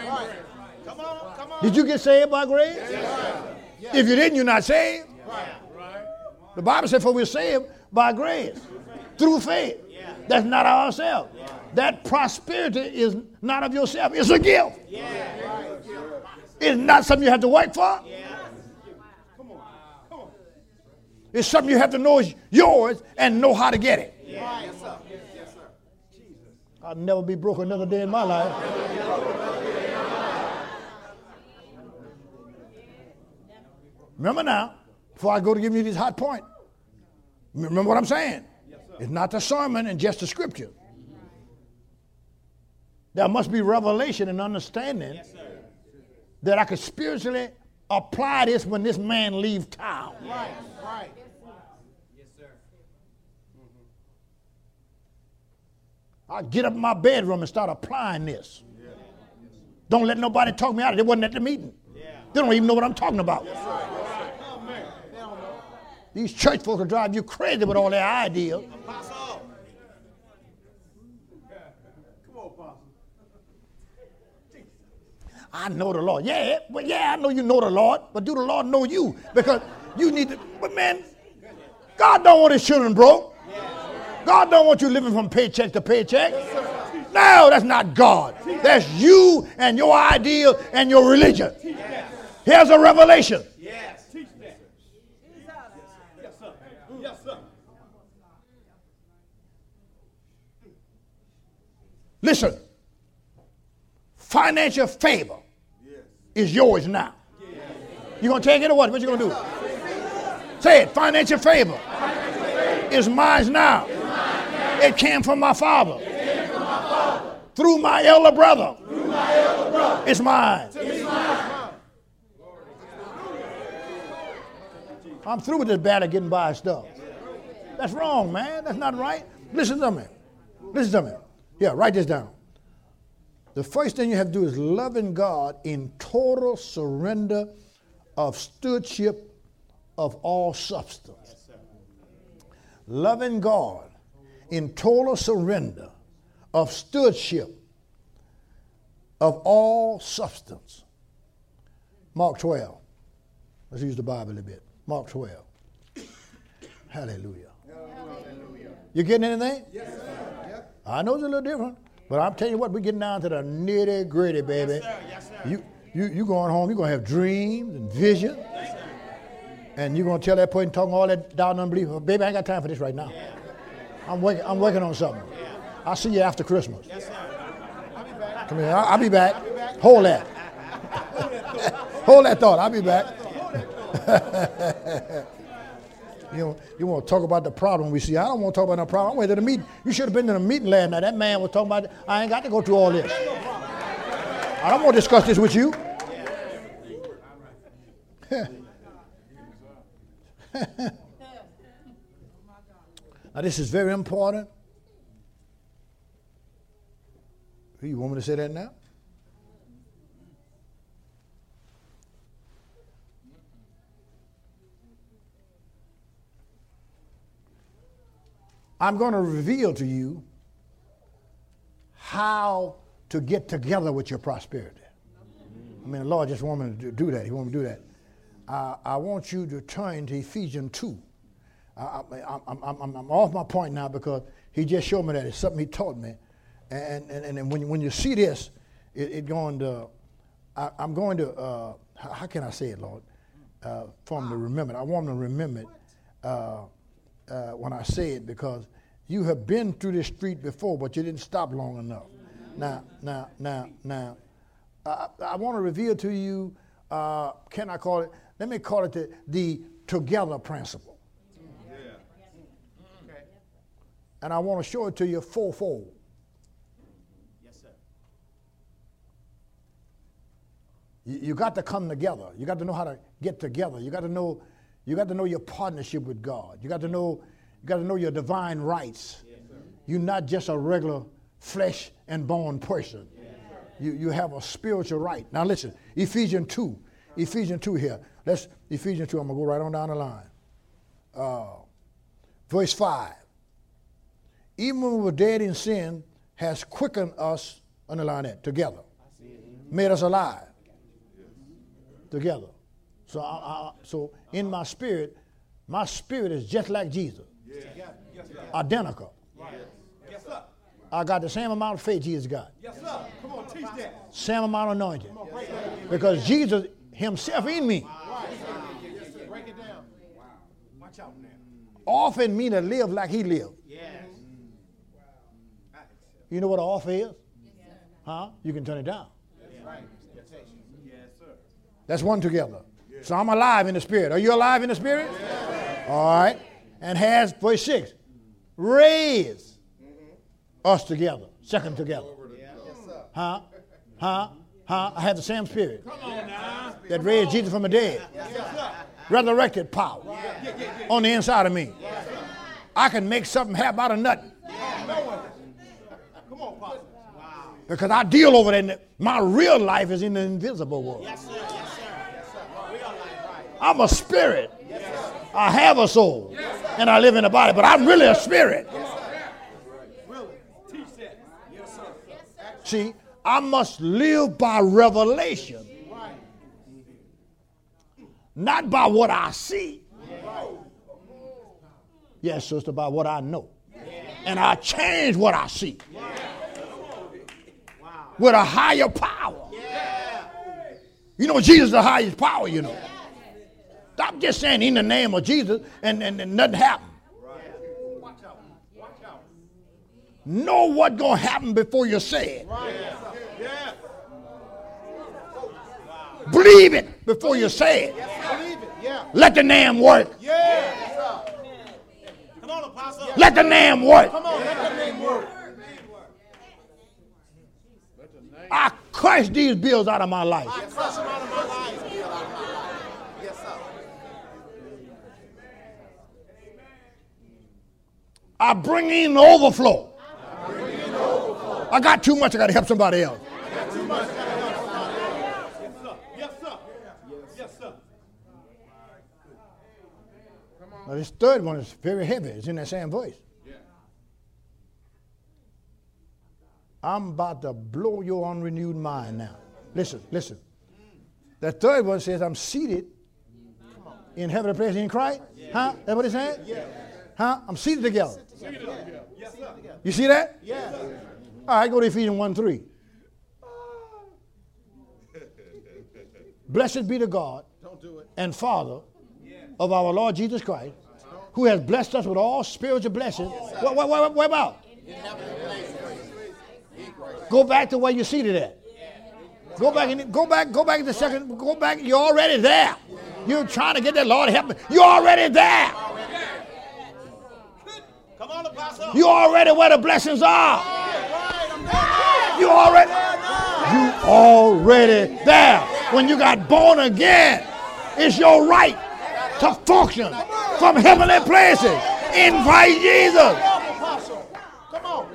Did you get saved by grace? If you didn't, you're not saved. The Bible said, for we're saved by grace, through faith. That's not ourselves. Yeah. That prosperity is not of yourself. It's a gift. Yeah. It's not something you have to work for. Yeah. Come on. Come on. It's something you have to know is yours and know how to get it. Yeah. Yes, sir. Yes, sir. I'll never be broke another day in my life. Remember now, before I go to give you this hot point, remember what I'm saying. It's not the sermon and just the scripture. There must be revelation and understanding yes, that I could spiritually apply this when this man leaves town. Right, right. Yes, sir. I'll get up in my bedroom and start applying this. Yeah. Don't let nobody talk me out of it. They wasn't at the meeting. Yeah. They don't even know what I'm talking about. Yes, sir. These church folks will drive you crazy with all their ideas. Apostle. Come on, Apostle. I know the Lord. Yeah, well, yeah, I know you know the Lord, but do the Lord know you? Because you need to, but man, God don't want his children broke. God don't want you living from paycheck to paycheck. No, that's not God. That's you and your ideal and your religion. Here's a revelation. Listen, financial favor is yours now. You going to take it or what? What you going to do? Say it. Financial favor is mine now. It came from my father. Through my elder brother. It's mine. I'm through with this bad at getting by stuff. That's wrong, man. That's not right. Listen to me. Listen to me. Yeah, write this down. The first thing you have to do is loving God in total surrender of stewardship of all substance. Loving God in total surrender of stewardship of all substance. Mark twelve. Let's use the Bible a bit. Mark twelve. Hallelujah. Hallelujah. You getting anything? Yes, sir. Yep. I know it's a little different, but I'm telling you what, we're getting down to the nitty gritty, baby. Yes, sir. Yes, sir. You, you, you going home, you're going to have dreams and visions. Yes, and you're going to tell that person talking all that down unbelief. Baby, I ain't got time for this right now. Yeah. I'm, working, I'm working on something. Yeah. I'll see you after Christmas. Yes, sir. I'll be back. Come here. I'll, I'll be back. I'll be back. Hold that. Hold that thought. I'll be back. You know, you want to talk about the problem we see. I don't want to talk about no problem. I went to the meeting. You should have been to the meeting last night. That man was talking about, I ain't got to go through all this. I don't want to discuss this with you. Now, this is very important. You want me to say that now? I'm going to reveal to you how to get together with your prosperity. I mean, the Lord just wants me to do that. He wants me to do that. Uh, I want you to turn to Ephesians two. I, I, I'm, I'm, I'm off my point now because he just showed me that. It's something he taught me. And, and, and when, when you see this, it, it going to, I, I'm going to, uh, how, how can I say it, Lord? Uh, for them to remember it. I want them to remember it. Uh, Uh, when I say it, because you have been through this street before, but you didn't stop long enough. Now, now, now, now, I, I want to reveal to you, uh, can I call it, let me call it the, the together principle. Yeah. Okay. And I want to show it to you fourfold. Yes, sir. You, you got to come together. You got to know how to get together. You got to know You got to know your partnership with God. You got to know, you got to know your divine rights. Yes, you're not just a regular flesh and bone person. Yes, you, you have a spiritual right. Now listen, Ephesians two. Ephesians two here. Let's, Ephesians two, I'm going to go right on down the line. Uh, verse five. Even when we were dead in sin, has quickened us, underline that, together. Made us alive. Together. So, I, I, so in my spirit, my spirit is just like Jesus. Yes. Yes, identical. Right. Yes, sir. I got the same amount of faith Jesus got. Yes, sir. Come on, teach that. Same amount of anointing. On, because Jesus himself in me. Wow. Yes, sir. Break it down. Wow. Watch out now. Often me to live like he lived. Yes. Wow. You know what an offer is? Yes, huh? You can turn it down. That's right. Yes, sir. That's one together. So I'm alive in the spirit. Are you alive in the spirit? Yeah. All right. And has, verse six, raised mm-hmm. us together, second together. Yeah. Yes, huh? Huh? Huh? I have the same spirit. Come on now. That raised Jesus from the dead. Yes, resurrected power yeah. Yeah, yeah, yeah. on the inside of me. Yes, I can make something happen out of nothing. Yeah. Come on, Pastor. Wow. Because I deal over that. My real life is in the invisible world. Yes, sir. Yes, sir. I'm a spirit. Yes, I have a soul. Yes, and I live in a body, but I'm really a spirit. Yes, really? Teach that. Yes, sir. See, I must live by revelation. Right. Not by what I see. Right. Yes, sister, by what I know. Yeah. And I change what I see. Yeah. Wow. With a higher power. Yeah. You know, Jesus is the highest power, you know. Stop just saying in the name of Jesus and, and, and nothing happened. Right. Watch out. Watch out. Know what's going to happen before you say it. Right. Yeah. Believe it before you say it. Believe it. Yeah. Let the name work. Yeah. Come on, Apostle. Let the name work. Come on, let the name work. I crush these bills out of my life. I crush them out of my life. Yes, sir. I bring in the overflow. I got too much. I got to help somebody else. Yes, sir. Yes, sir. Now, this third one is very heavy. It's in that same voice. I'm about to blow your unrenewed mind now. Listen, listen. The third one says, I'm seated in heavenly places in Christ. Huh? That's what it's saying? Huh? I'm seated together. Yes, sir. You see that? Yes. All right, go to Ephesians one three. Blessed be the God and Father of our Lord Jesus Christ, who has blessed us with all spiritual blessings. What, what, what, what about? Go back to where you're seated at. Go back and go back, go back to the second, go back, you're already there. You're trying to get that, Lord help me. You're already there. Come on, Apostle. You're already where the blessings are. You already, you already there. When you got born again, it's your right to function from heavenly places in Christ Jesus. Come on.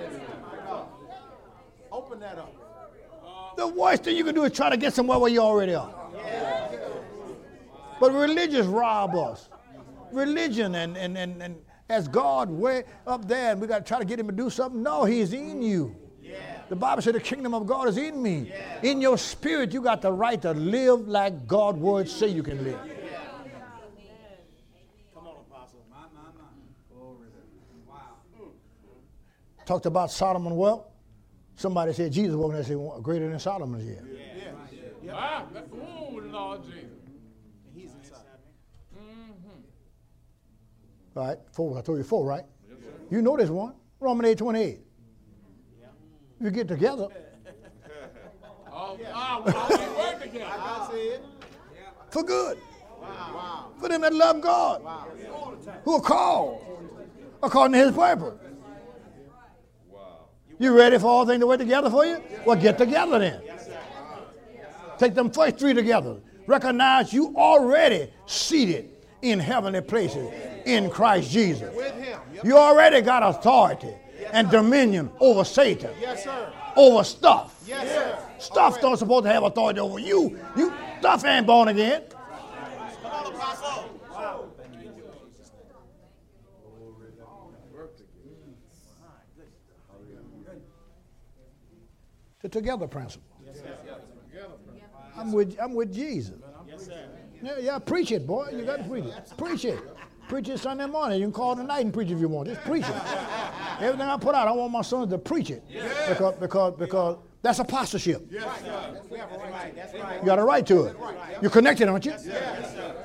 Open that up. The worst thing you can do is try to get somewhere where you already are. But religious rob us. Religion and, and, and, and as God way up there and we got to try to get him to do something. No, he's in you. The Bible said the kingdom of God is in me. In your spirit, you got the right to live like God's words say you can live. Come on, Apostle. Wow. Talked about Solomon wealth. Somebody said Jesus walking there and said greater than Solomon's yet. Yeah. Yeah. Ah, ooh, Lord Jesus. He's inside. All right, four. I told you four, right? You know this one. Romans eight twenty-eight. You get together. Oh, ah, well, we work together. I see it. For good. Wow. For them that love God. Who are called according to his purpose. You ready for all things to work together for you? Well, get together then. Take them first three together. Recognize you already seated in heavenly places in Christ Jesus. With him. Yep. You already got authority and dominion over Satan, Yes, sir. over stuff. Yes, sir. Stuff don't supposed to have authority over you. You stuff ain't born again. Come on, Apostle. Wow. The together principle. I'm with I'm with Jesus. Yes, sir. Yeah, yeah, preach it, boy. You got to preach it. Preach it. Preach it Sunday morning. You can call tonight and preach if you want. Just preach it. Everything I put out, I want my sons to preach it. Because because because that's apostleship. Yes, sir. That's right. That's right. You got a right to it. You're connected, aren't you? Yes, sir.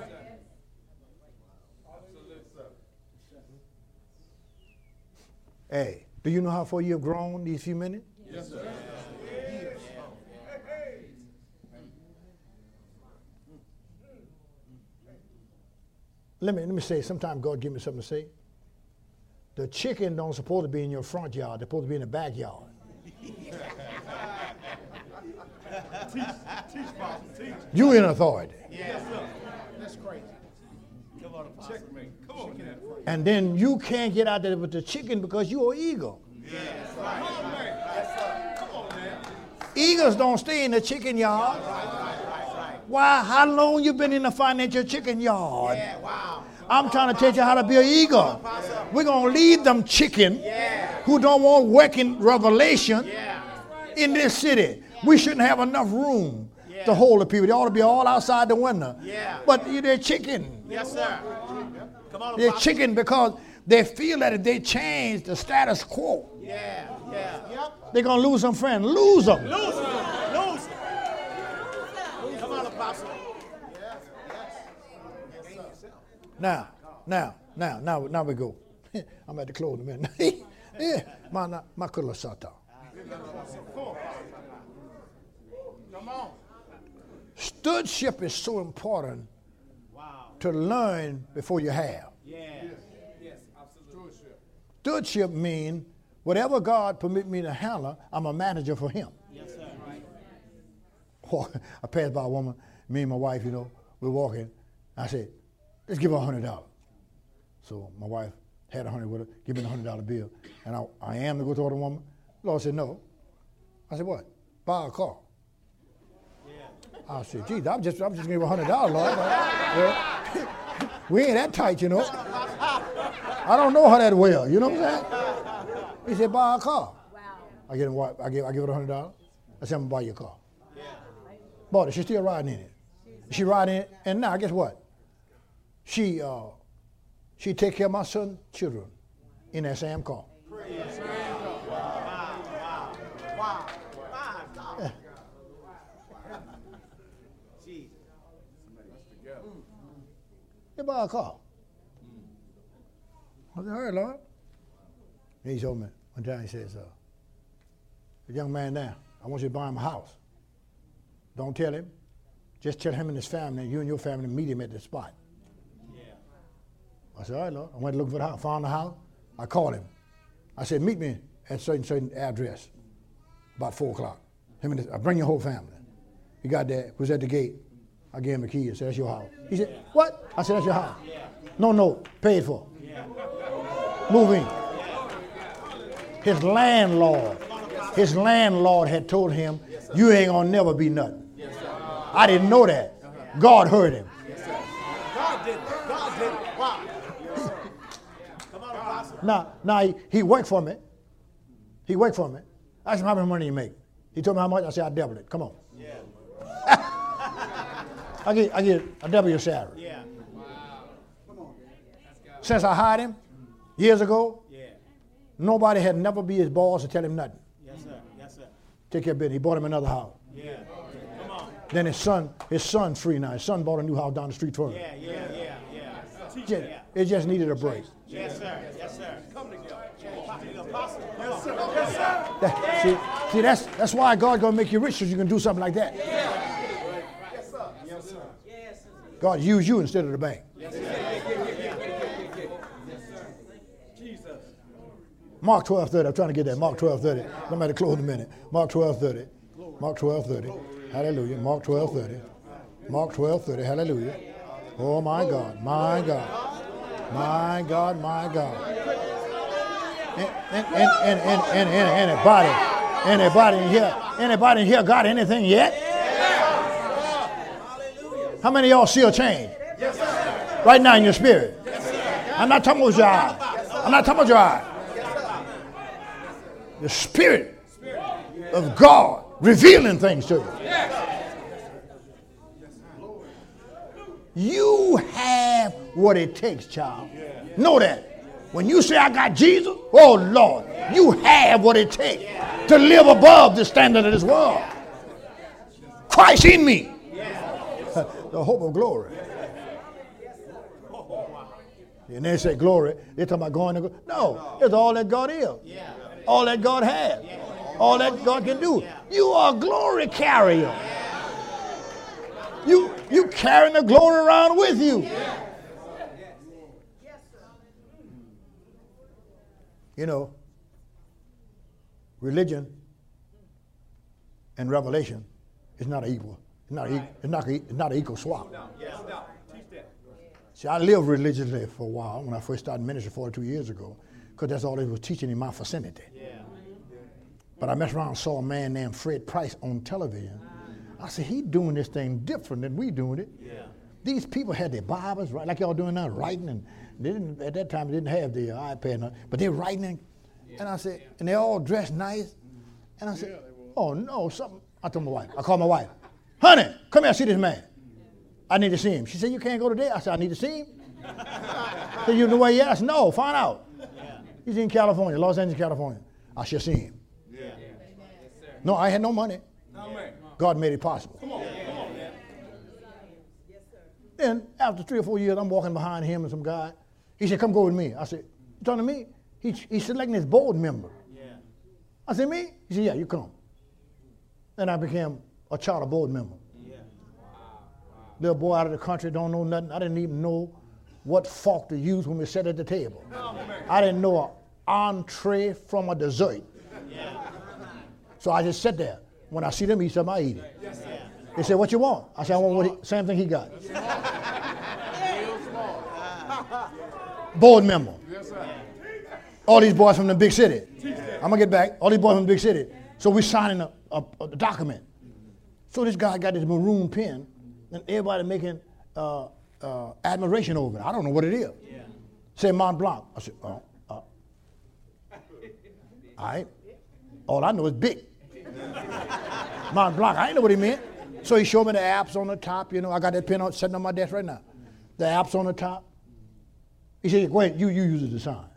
Hey, do you know how far you have grown these few minutes? Yes, sir. Let me let me say, sometimes God give me something to say. The chicken don't supposed to be in your front yard. They're supposed to be in the backyard. You in authority. Yes, sir. That's crazy. Come on, Apostle. Checkmate. Come on now. And then you can't get out there with the chicken because you're an eagle. Yes, right. Come on, man. Yes, sir. Come on, man. Eagles don't stay in the chicken yard. Right, right, right. Why? How long you been in the financial chicken yard? Yeah, wow. I'm trying to teach you how to be an eagle. We're going to leave them chicken Yeah. who don't want working revelation Yeah. in this city. We shouldn't have enough room Yeah. to hold the people. They ought to be all outside the window. Yeah. But they're chicken. Yes, sir. Come on, They're Apostle. chicken because they feel that if they change the status quo, Yeah, yeah. Yep. they're going to lose some friends. Lose them. Lose it. Lose it. Come on, Apostle. Now, now, now, now, now we go. I'm at the close in a minute. Yeah, my my kula sata. Come on. Stewardship is so important Wow. to learn before you have. Yeah. Yes, absolutely. Stewardship means whatever God permit me to handle, I'm a manager for him. Yes, sir. I passed by a woman, me and my wife, you know, we're walking. I said, let's give her a hundred dollars. So my wife had a hundred with her, give me a hundred dollar bill. And I, I am to go toward the woman. The Lord said, no. I said, what? Buy a car. I said, geez, I'm just, I'm just giving you a hundred dollars, Lord. Well, we ain't that tight, you know. I don't know her that well, you know what I'm saying? He said, buy a car. Wow. I give him what? I give, I give her a hundred dollars. I said, I'm gonna buy you a car. Yeah. Bought it. She's still riding in it. She riding in it, and now guess what? She, uh, she take care of my son's children in that same car. They buy a car. I said, all right, Lord. And he told me one time, he says, uh, the young man there, I want you to buy him a house. Don't tell him. Just tell him and his family, you and your family meet him at the spot. Yeah. I said, all right, Lord. I went looking for the house, found the house. I called him. I said, meet me at a certain, certain address about four o'clock. Him and his, I bring your whole family. He got there, was at the gate. I gave him the key and said, that's your house. He said, what? I said, that's your house. Yeah. No, no, paid for. Yeah. Move in. His landlord, his landlord had told him, you ain't gonna never be nothing. Yes, I didn't know that. God heard him. Yes, God did it. God did it. Wow. Come on, Apostle. Now, now he, he worked for me. He worked for me. I asked him how much money you make. He told me how much. I said, I doubled it. Come on. Yeah. I get, I get, I double your salary. Yeah. Wow. Come on. Since I hired him years ago, yeah. Nobody had never be his boss to tell him nothing. Yes, sir. Yes, sir. Take care of business. He bought him another house. Yeah. Come on. Then his son, his son's free now. His son bought a new house down the street for him. Yeah, yeah, yeah, yeah. Just, yeah. It just needed a break. Yes, sir. Yes, sir. Come together. Apostle. Yes, sir. Yes, sir. That, see, see, that's that's why God gonna make you rich so you can do something like that. Yes, sir. Yes, sir. God use you instead of the bank. Yes, sir. Yes, sir. Jesus. Mark twelve thirty. I'm trying to get that. Mark twelve thirty. I'm at the close in a minute. Mark twelve thirty. Mark twelve thirty. Hallelujah. Mark twelve thirty. Mark twelve thirty. Hallelujah. Oh my God. My God. My God. My God. And, and, and, and, and, and, and anybody, anybody in here, anybody in here got anything yet? How many of y'all see a change? Yes, sir. Right now in your spirit. Yes, sir. I'm not talking about your eye. I'm not talking about your eye. The Spirit of God revealing things to you. You have what it takes, child. Know that. When you say, I got Jesus, oh, Lord, you have what it takes to live above the standard of this world. Christ in me. The hope of glory. And they say glory. They're talking about going to go. No, it's all that God is. All that God has. All that God can do. You are a glory carrier. You, you carrying the glory around with you. You know, religion and revelation is not equal. It's not, right. It's not, it's not an equal swap. No. Yeah. No. See, I lived religiously for a while when I first started ministry forty-two years ago, because that's all they was teaching in my vicinity. Yeah. But I messed around and saw a man named Fred Price on television. I said, he doing this thing different than we doing it. Yeah. These people had their Bibles, right, like y'all doing now, writing, and they didn't, at that time they didn't have the uh, iPad, but they were writing, and, and I said, and they all dressed nice, and I said, oh no, something. I told my wife, I called my wife, honey, come here, see this man. I need to see him. She said, you can't go today. I said, I need to see him. So you know where he is? I said, no, find out. Yeah. He's in California, Los Angeles, California. I should see him. Yeah. No, I had no money. No, God made it possible. Come on. Come on, man. Then after three or four years, I'm walking behind him and some guy. He said, come go with me. I said, you talking to me? He, he's selecting his board member. Yeah. I said, me? He said, yeah, you come. Then I became a charter board member. Yeah. Little boy out of the country, don't know nothing. I didn't even know what fork to use when we sat at the table. I didn't know an entree from a dessert. So I just sat there. When I see them eat something, I eat it. They said, what you want? I said, I want what he, same thing he got. Board member. All these boys from the big city. I'm going to get back. All these boys from the big city. So we're signing a, a, a document. So this guy got this maroon pen, and everybody making uh, uh, admiration over it. I don't know what it is. Yeah. Say Mont Blanc. I said, oh, uh. All right. All I know is big. Mont Blanc. I didn't know what he meant. So he showed me the apps on the top. You know, I got that pen on, sitting on my desk right now. The apps on the top. He said, go ahead, you, you use it to sign.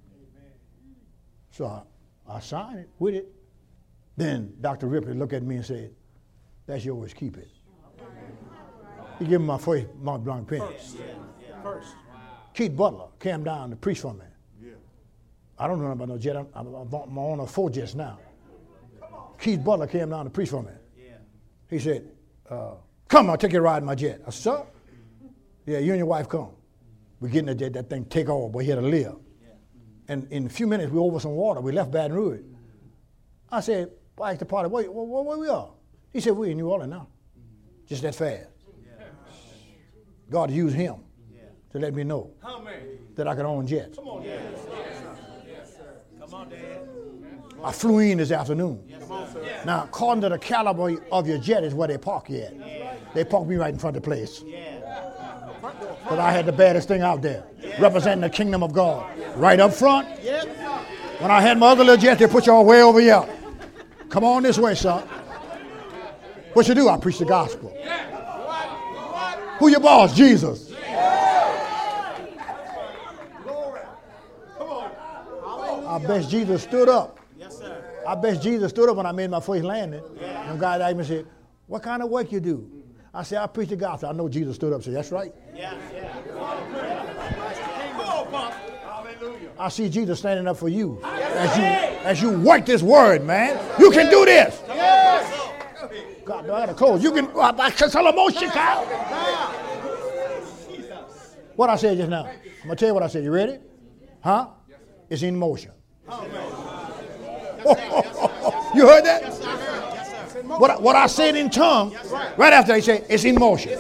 So I, I signed it with it. Then Doctor Ripley looked at me and said, that's yours, keep it. He gave me my first Mont Blanc pen. First. First. Keith Butler came down to preach for me. Yeah. I don't know about no jet. I'm, I'm, I'm on a four jets now. Keith Butler came down to preach for me. Yeah. He said, uh, come, I'll take you a ride in my jet. I said, sir? Yeah, you and your wife come. We're getting the jet, that thing take off, but here to live. Yeah. And in a few minutes, we were over some water. We left Baton Rouge. I said, I asked the party, where, where, where we are? He said, we're in New Orleans now. Just that fast. Yeah. God used him yeah. to let me know that I could own jets. Come on, Dad. Yes, sir. Come on, Dad. I flew in this afternoon. Yes, Come on, sir. Now, according to the caliber of your jet is where they park you at. Yeah. They parked me right in front of the place. Because I had the baddest thing out there, yeah. representing the kingdom of God. Right up front. Yep. When I had my other little jet, they put y'all way over here. Come on this way, son. What you do? I preach the gospel. Who your boss? Jesus. I bet Jesus stood up. I bet Jesus stood up when I made my first landing. And God asked me and said, what kind of work you do? I said, I preach the gospel. I know Jesus stood up and said, that's right. I see Jesus standing up for you as you as you work this word, man. You can do this. God, I gotta close. You can. What I said just now. I'm gonna tell you what I said. You ready? Huh? It's in motion. You heard that? What, what I said in tongue, right after they say it's in motion.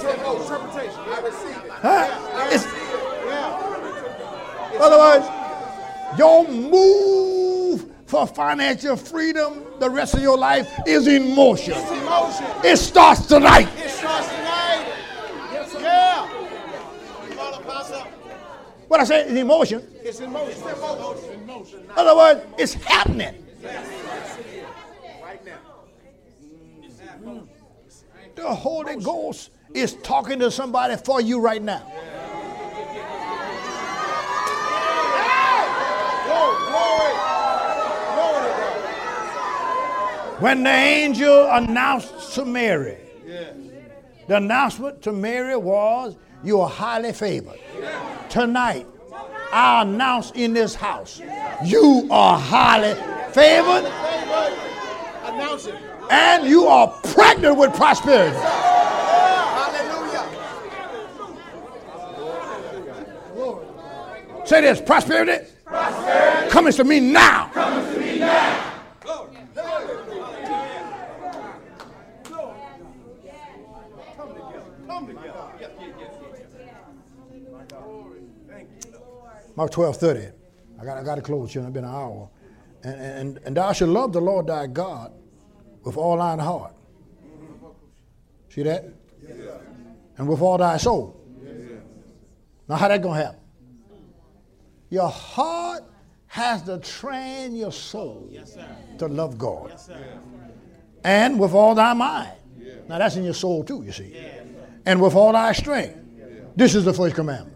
Huh? It's, otherwise, your move for financial freedom the rest of your life is in motion. It's in motion. It starts tonight. It starts tonight. Yes, sir. Yeah. What I say is in motion. It's in motion. It's in motion. Otherwise, it's happening. Right now. The Holy Ghost is talking to somebody for you right now. When the angel announced to Mary, the announcement to Mary was, you are highly favored. Tonight, I announce in this house, you are highly favored. And you are pregnant with prosperity. Hallelujah. Say this, prosperity, prosperity. Coming to me now. Coming to me now. Mark twelve thirty. I got I got to close here. It's been an hour. And, and, and thou shalt love the Lord thy God with all thine heart. See that? Yeah. And with all thy soul. Yeah. Now how that going to happen? Your heart has to train your soul yes, to love God. Yes, and with all thy mind. Yeah. Now that's in your soul too, you see. Yeah. And with all thy strength. Yeah. This is the first commandment.